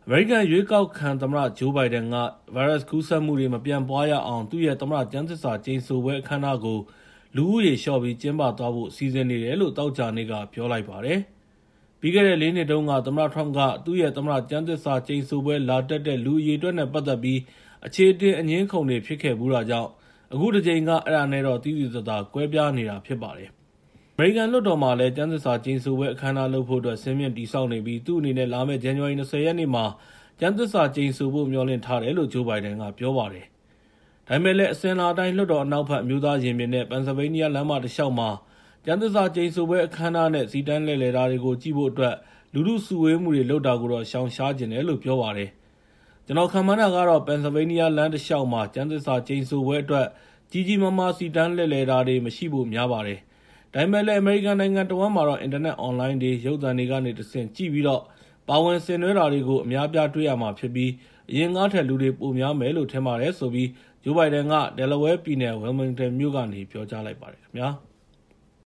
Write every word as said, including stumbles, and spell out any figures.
အမေရိကန်ရွေးကောက်ခံသမ္မတဂျိုးဘိုင်ဒန်ကဗိုင်းရပ်စ်ကူးစက်မှုတွေမပြန့်ပွားရအောင်သူ့ရဲ့သမ္မတကျမ်းသစ္စာကျိန်ဆိုပွဲအခမ်းအနားကိုလူဦးရေလျှော့ပြီးကျင်းပသွားဖို့စီစဉ်နေတယ်လို့သောကြာနေ့ကပြောလိုက်ပါတယ်။ပြီးခဲ့တဲ့လေးနှစ်တုန်းကသမ္မတထရမ့်ကသူ့ရဲ့သမ္မတကျမ်းသစ္စာကျိန်ဆိုပွဲလာတက်တဲ့လူအရေအတွက်နဲ့ပတ်သက်ပြီးအခြေတင်အငင်းခုန်တွေဖြစ်ခဲ့ဘူးတာကြောင့်အခုတစ်ကြိမ်ကအဲ့ဒါနဲ့တော့သိသိသာသာကွဲပြားနေတာဖြစ်ပါတယ်။အမေရိကန်လွှတ်တော်မှာလည်းကျမ်းသစ္စာကျိန်ဆိုပွဲအခမ်းအနားလုပ်ဖို့အတွက်ဆင်းမြင့်တည်ဆောက်နေပြီးသူ့အနေနဲ့လာမယ့်ဇန်နဝါရီ၂၀ရက်နေ့မှာကျမ်းသစ္စာကျိန်ဆိုဖို့မျှော်လင့်ထားတယ်လို့ဂျိုးဘိုင်ဒန်ကပြောပါတယ်။ဒါပေမဲ့လည်းအစဉ်အလာအတိုင်းလွှတ်တော်အနောက်ဘက်အမျိုးသားရင်ပြင်နဲ့ပန်ဆယ်ဗေးနီးယားလမ်းမတစ်လျှောက်မှာကျမ်းသစ္စာကျိန်ဆိုပွဲအခမ်းအနားနဲ့စီတန်းလှည့်လည်တာတွေကိုကြည့်ဖို့အတွက်လူထုစုဝေးမှုတွေလုပ်တာကိုတော့ရှောင်ရှားခြင်းတယ်လို့ပြောပါတယ်။ကျွန်တော်ခန့်မှန်းတာကတော့ပန်ဆယ်ဗေးနီးယားလမ်းတစ်လျှောက်မှာကျမ်းသစ္စာကျိန်ဆိုပွဲအတွက်ကြီးကြီးမားမားစီတန်းလှည့်လည်တာတွေမရှိဖို့များပါတယ်။ဒါပေမဲ့လည်းအမေရိကန်နိုင်ငံတဝန်းမှာတော့အင်တာနက်အွန်လိုင်းတွေရုပ်သံတွေကနေတဆင့်ကြည့်ပြီးတော့ပါဝင်ဆင်နွှဲတာတွေကိုအများပြားတွေ့ရမှာဖြစ်ပြီးအရင်ကားထက်လူတွေပိုများမယ်လို့ထင်ပါတယ်ဆိုပြီးဂျိုးဘိုင်ဒန်က Delaware ပြည်နယ် Wilmington မြို့ကနေပြောကြားလိုက်ပါတယ်ခင်ဗျာ။